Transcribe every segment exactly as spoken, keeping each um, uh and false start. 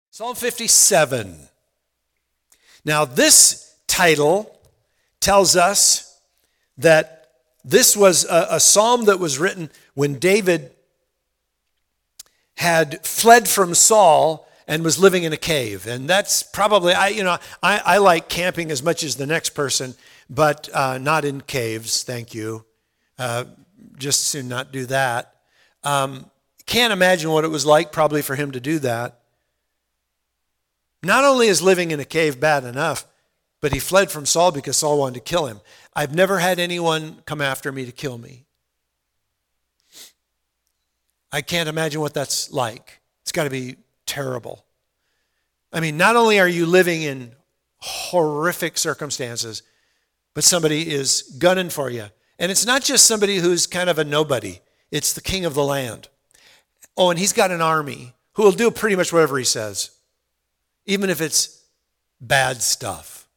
Psalm fifty-seven. Now, this title tells us that this was a, a psalm that was written when David had fled from Saul and was living in a cave. And that's probably, I you know, I, I like camping as much as the next person, but uh, not in caves, thank you. Uh, just soon not do that. Um, can't imagine what it was like probably for him to do that. Not only is living in a cave bad enough, but he fled from Saul because Saul wanted to kill him. I've never had anyone come after me to kill me. I can't imagine what that's like. It's got to be terrible. I mean, not only are you living in horrific circumstances, but somebody is gunning for you. And it's not just somebody who's kind of a nobody. It's the king of the land. Oh, and he's got an army who will do pretty much whatever he says, even if it's bad stuff.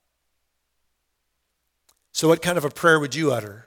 So what kind of a prayer would you utter?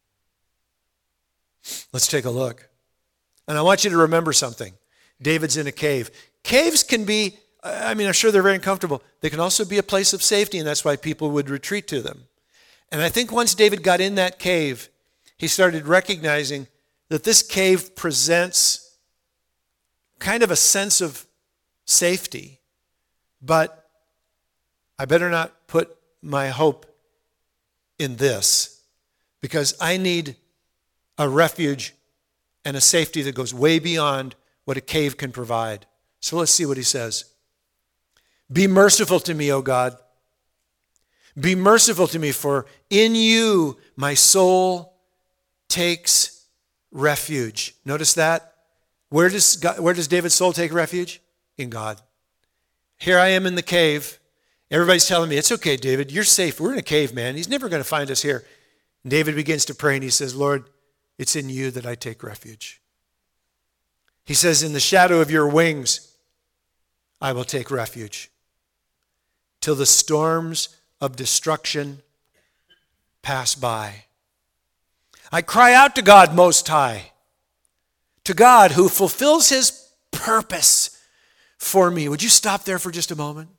Let's take a look. And I want you to remember something. David's in a cave. Caves can be, I mean, I'm sure they're very uncomfortable. They can also be a place of safety, and that's why people would retreat to them. And I think once David got in that cave, he started recognizing that this cave presents kind of a sense of safety. But I better not put my hope in this, because I need a refuge and a safety that goes way beyond what a cave can provide. So let's see what he says. Be merciful to me, O God. Be merciful to me, for in you my soul takes refuge. Notice that? Where does God, where does David's soul take refuge? In God. Here I am in the cave. Everybody's telling me, it's okay, David, you're safe. We're in a cave, man. He's never going to find us here. And David begins to pray, and he says, Lord, it's in you that I take refuge. He says, in the shadow of your wings, I will take refuge till the storms of destruction pass by. I cry out to God Most High, to God who fulfills his purpose for me. Would you stop there for just a moment?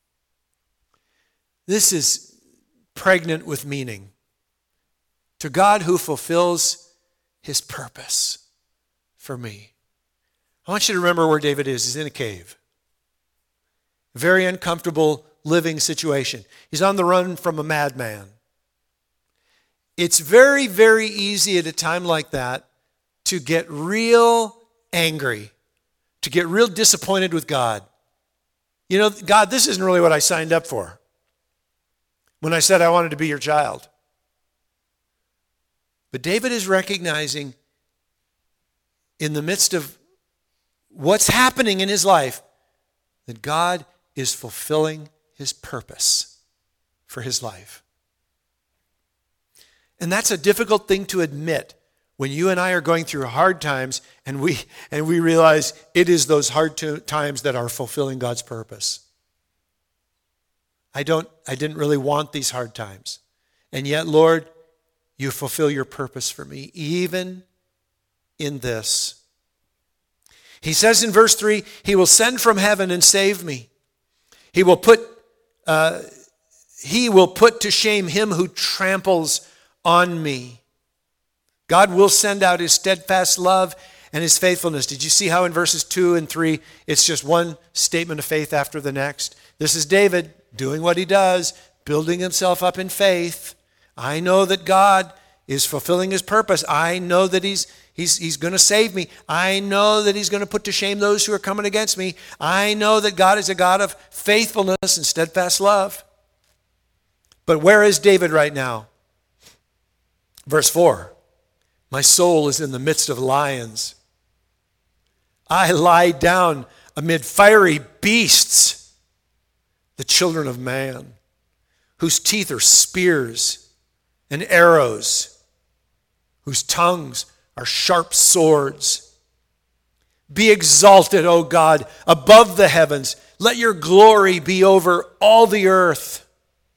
This is pregnant with meaning. To God who fulfills his purpose for me. I want you to remember where David is. He's in a cave. A very uncomfortable living situation. He's on the run from a madman. It's very, very easy at a time like that to get real angry, to get real disappointed with God. You know, God, this isn't really what I signed up for when I said I wanted to be your child. But David is recognizing in the midst of what's happening in his life that God is fulfilling his purpose for his life. And that's a difficult thing to admit when you and I are going through hard times and we and we realize it is those hard to, times that are fulfilling God's purpose. I don't I didn't really want these hard times. And yet, Lord, you fulfill your purpose for me, even in this. He says in verse three, he will send from heaven and save me. He will put, uh, he will put to shame him who tramples on me. God will send out his steadfast love and his faithfulness. Did you see how in verses two and three, it's just one statement of faith after the next? This is David doing what he does, building himself up in faith. I know that God is fulfilling his purpose. I know that he's he's he's going to save me. I know that he's going to put to shame those who are coming against me. I know that God is a God of faithfulness and steadfast love. But where is David right now? Verse four, my soul is in the midst of lions. I lie down amid fiery beasts, the children of man, whose teeth are spears and arrows, whose tongues are sharp swords. Be exalted, O God, above the heavens. Let your glory be over all the earth.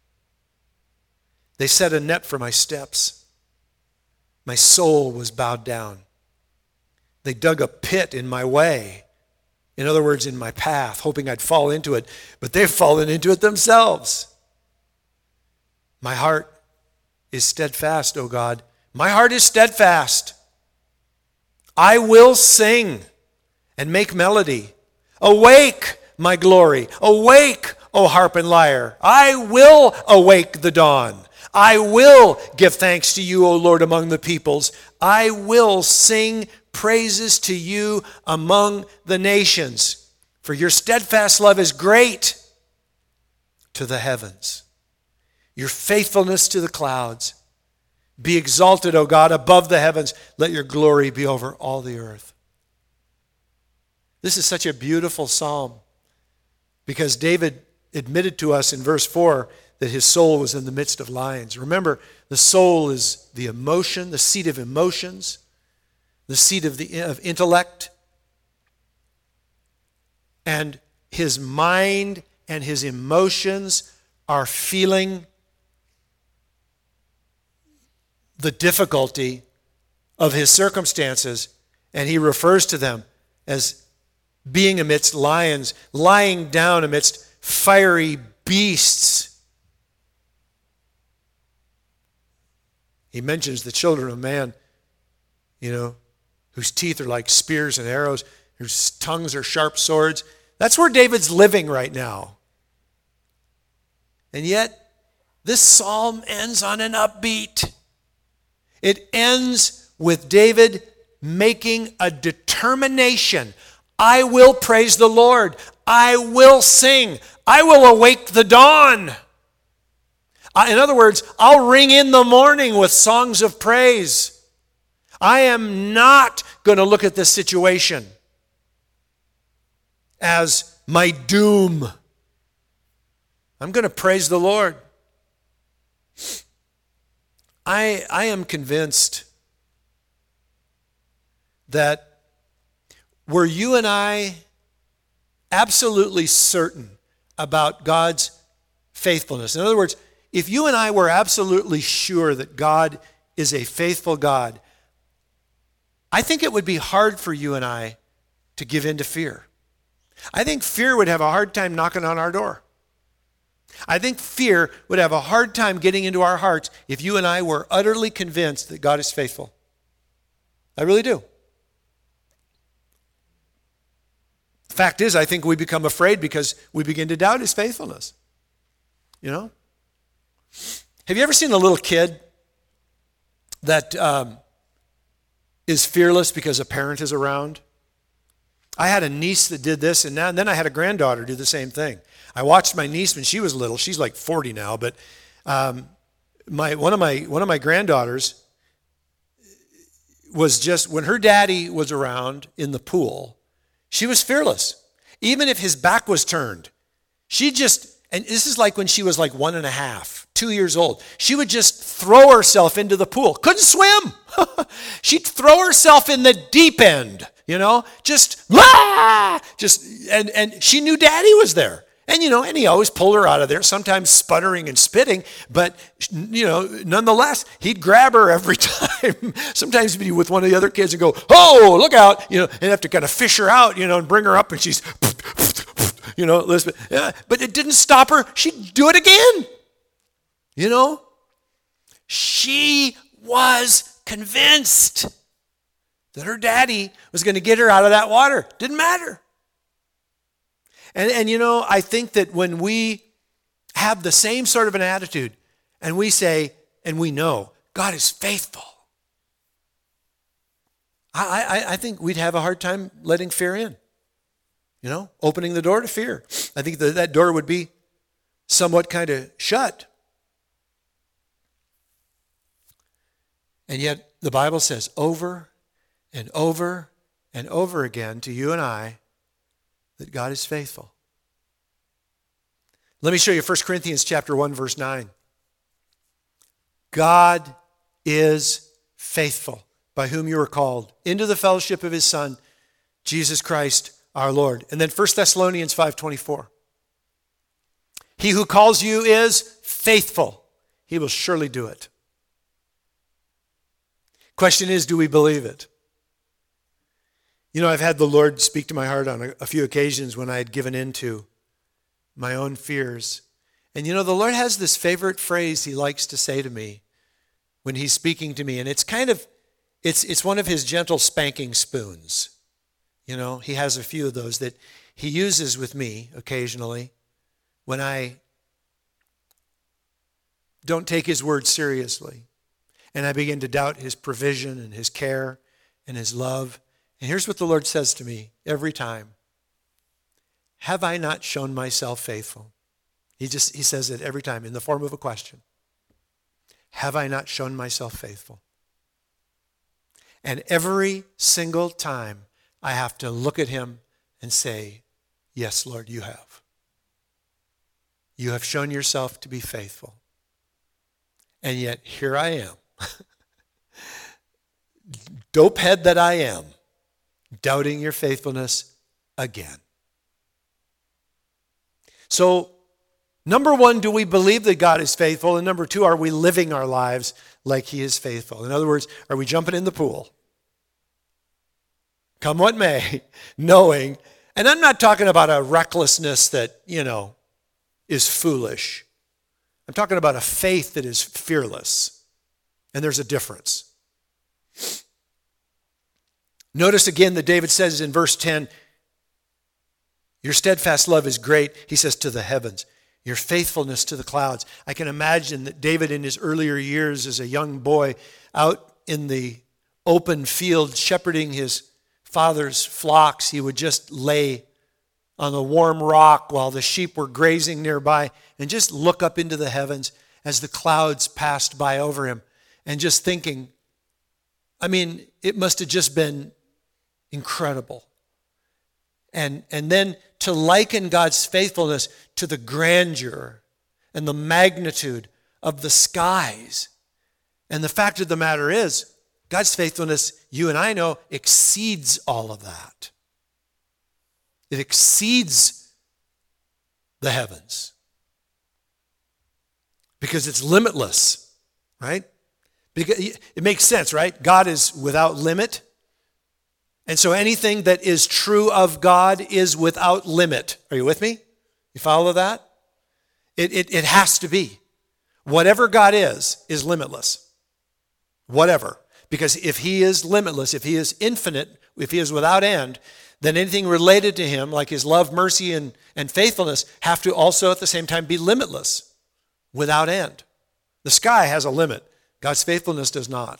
They set a net for my steps. My soul was bowed down. They dug a pit in my way. In other words, in my path, hoping I'd fall into it, but they've fallen into it themselves. My heart is steadfast, O God. My heart is steadfast. I will sing and make melody. Awake, my glory. Awake, O harp and lyre. I will awake the dawn. I will give thanks to you, O Lord, among the peoples. I will sing praises to you among the nations. For your steadfast love is great to the heavens. Your faithfulness to the clouds. Be exalted, O God, above the heavens. Let your glory be over all the earth. This is such a beautiful psalm because David admitted to us in verse four that his soul was in the midst of lions. Remember, the soul is the emotion, the seat of emotions, the seat of the of intellect. And his mind and his emotions are feeling the difficulty of his circumstances, and he refers to them as being amidst lions, lying down amidst fiery beasts. He mentions the children of man, you know, whose teeth are like spears and arrows, whose tongues are sharp swords. That's where David's living right now. And yet, this psalm ends on an upbeat. It ends with David making a determination. I will praise the Lord. I will sing. I will awake the dawn. In other words, I'll ring in the morning with songs of praise. I am not going to look at this situation as my doom. I'm going to praise the Lord. I, I am convinced that were you and I absolutely certain about God's faithfulness, in other words, if you and I were absolutely sure that God is a faithful God, I think it would be hard for you and I to give in to fear. I think fear would have a hard time knocking on our door. I think fear would have a hard time getting into our hearts if you and I were utterly convinced that God is faithful. I really do. The fact is, I think we become afraid because we begin to doubt his faithfulness. You know? Have you ever seen a little kid that um, is fearless because a parent is around? I had a niece that did this, and, now, and then I had a granddaughter do the same thing. I watched my niece when she was little. She's like forty now, but um, my one of my one of my granddaughters was just, when her daddy was around in the pool, she was fearless. Even if his back was turned, she just, and this is like when she was like one and a half, two years old, she would just throw herself into the pool. Couldn't swim. She'd throw herself in the deep end, you know, just, ah! just, and, and she knew daddy was there. And, you know, and he always pulled her out of there, sometimes sputtering and spitting, but, you know, nonetheless, he'd grab her every time. Sometimes he'd be with one of the other kids and go, oh, look out, you know, and have to kind of fish her out, you know, and bring her up, and she's, you know, Elizabeth. Yeah, but it didn't stop her. She'd do it again, you know. She was convinced that her daddy was going to get her out of that water. Didn't matter. And, and you know, I think that when we have the same sort of an attitude and we say, and we know, God is faithful, I, I, I think we'd have a hard time letting fear in, you know, opening the door to fear. I think that that door would be somewhat kind of shut. And yet the Bible says over and over and over again to you and I, that God is faithful. Let me show you First Corinthians chapter one, verse nine. God is faithful, by whom you are called into the fellowship of his Son, Jesus Christ our Lord. And then First Thessalonians five twenty-four. He who calls you is faithful. He will surely do it. Question is, do we believe it? You know, I've had the Lord speak to my heart on a, a few occasions when I had given in to my own fears. And you know, the Lord has this favorite phrase he likes to say to me when he's speaking to me. And it's kind of, it's it's one of his gentle spanking spoons. You know, he has a few of those that he uses with me occasionally when I don't take his word seriously. And I begin to doubt his provision and his care and his love. And here's what the Lord says to me every time. Have I not shown myself faithful? He just, he says it every time in the form of a question. Have I not shown myself faithful? And every single time I have to look at him and say, yes, Lord, you have. You have shown yourself to be faithful. And yet here I am. Dopehead that I am, doubting your faithfulness again. So, number one, do we believe that God is faithful? And number two, are we living our lives like he is faithful? In other words, are we jumping in the pool? Come what may, knowing, and I'm not talking about a recklessness that, you know, is foolish. I'm talking about a faith that is fearless. And there's a difference. Notice again that David says in verse ten, your steadfast love is great, he says, to the heavens. Your faithfulness to the clouds. I can imagine that David in his earlier years as a young boy out in the open field shepherding his father's flocks, he would just lay on a warm rock while the sheep were grazing nearby and just look up into the heavens as the clouds passed by over him and just thinking, I mean, it must have just been incredible. And, and then to liken God's faithfulness to the grandeur and the magnitude of the skies. And the fact of the matter is, God's faithfulness, you and I know, exceeds all of that. It exceeds the heavens. Because it's limitless, right? Because it makes sense, right? God is without limit. And so anything that is true of God is without limit. Are you with me? You follow that? It, it, it has to be. Whatever God is, is limitless. Whatever. Because if he is limitless, if he is infinite, if he is without end, then anything related to him, like his love, mercy, and, and faithfulness, have to also at the same time be limitless, without end. The sky has a limit. God's faithfulness does not.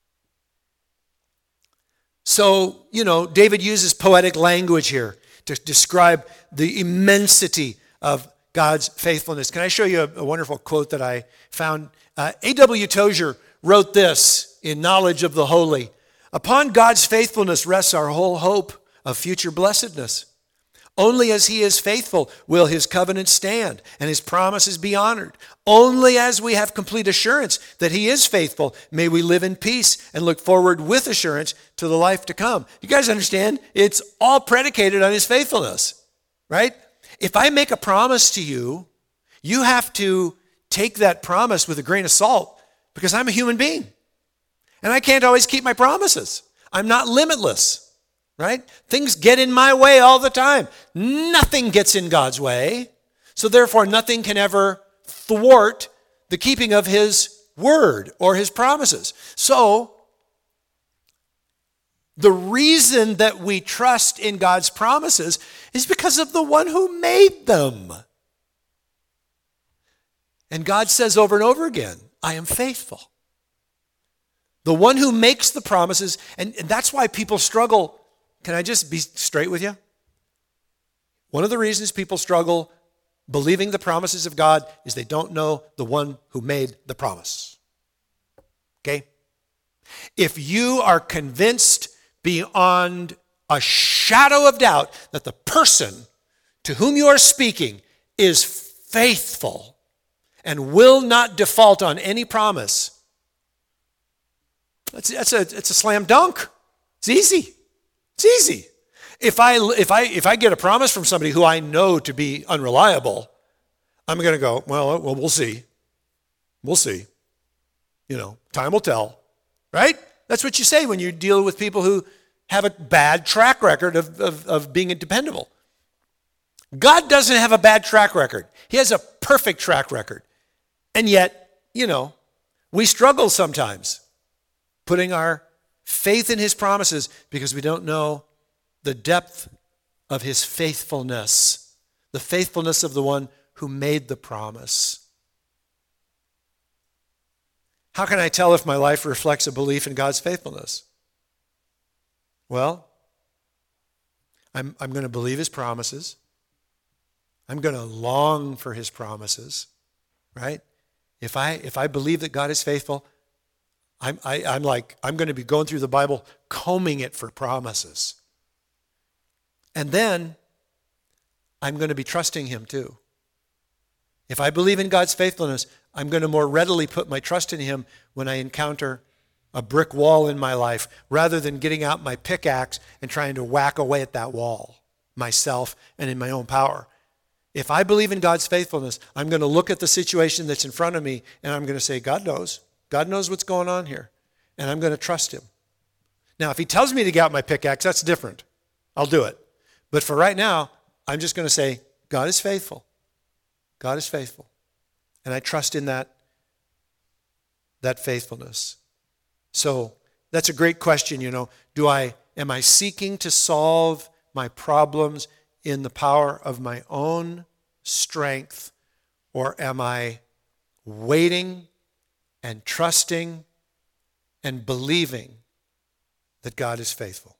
So, you know, David uses poetic language here to describe the immensity of God's faithfulness. Can I show you a, a wonderful quote that I found? Uh, A W Tozer wrote this in Knowledge of the Holy. Upon God's faithfulness rests our whole hope of future blessedness. Only as he is faithful will his covenant stand and his promises be honored. Only as we have complete assurance that he is faithful may we live in peace and look forward with assurance to the life to come. You guys understand? It's all predicated on his faithfulness, right? If I make a promise to you, you have to take that promise with a grain of salt because I'm a human being. And I can't always keep my promises. I'm not limitless. Right? Things get in my way all the time. Nothing gets in God's way. So therefore, nothing can ever thwart the keeping of his word or his promises. So, the reason that we trust in God's promises is because of the one who made them. And God says over and over again, I am faithful. The one who makes the promises, and, and that's why people struggle. Can I just be straight with you? One of the reasons people struggle believing the promises of God is they don't know the one who made the promise. Okay? If you are convinced beyond a shadow of doubt that the person to whom you are speaking is faithful and will not default on any promise, that's, that's a, it's a slam dunk. It's easy. It's easy. If I, if I, if I get a promise from somebody who I know to be unreliable, I'm going to go, well, well, we'll see. We'll see. You know, time will tell, right? That's what you say when you deal with people who have a bad track record of, of, of being dependable. God doesn't have a bad track record. He has a perfect track record. And yet, you know, we struggle sometimes putting our faith in his promises because we don't know the depth of his faithfulness, the faithfulness of the one who made the promise. How can I tell if my life reflects a belief in God's faithfulness? Well, I'm, I'm going to believe his promises. I'm going to long for his promises, right? If I if I believe that God is faithful, I'm I, I'm like I'm going to be going through the Bible, combing it for promises, and then I'm going to be trusting him too. If I believe in God's faithfulness, I'm going to more readily put my trust in him when I encounter a brick wall in my life, rather than getting out my pickaxe and trying to whack away at that wall myself and in my own power. If I believe in God's faithfulness, I'm going to look at the situation that's in front of me and I'm going to say, God knows. God knows what's going on here. And I'm going to trust him. Now, if he tells me to get out my pickaxe, that's different. I'll do it. But for right now, I'm just going to say, God is faithful. God is faithful. And I trust in that, that faithfulness. So that's a great question, you know. Do I, am I seeking to solve my problems in the power of my own strength, or am I waiting and trusting and believing that God is faithful?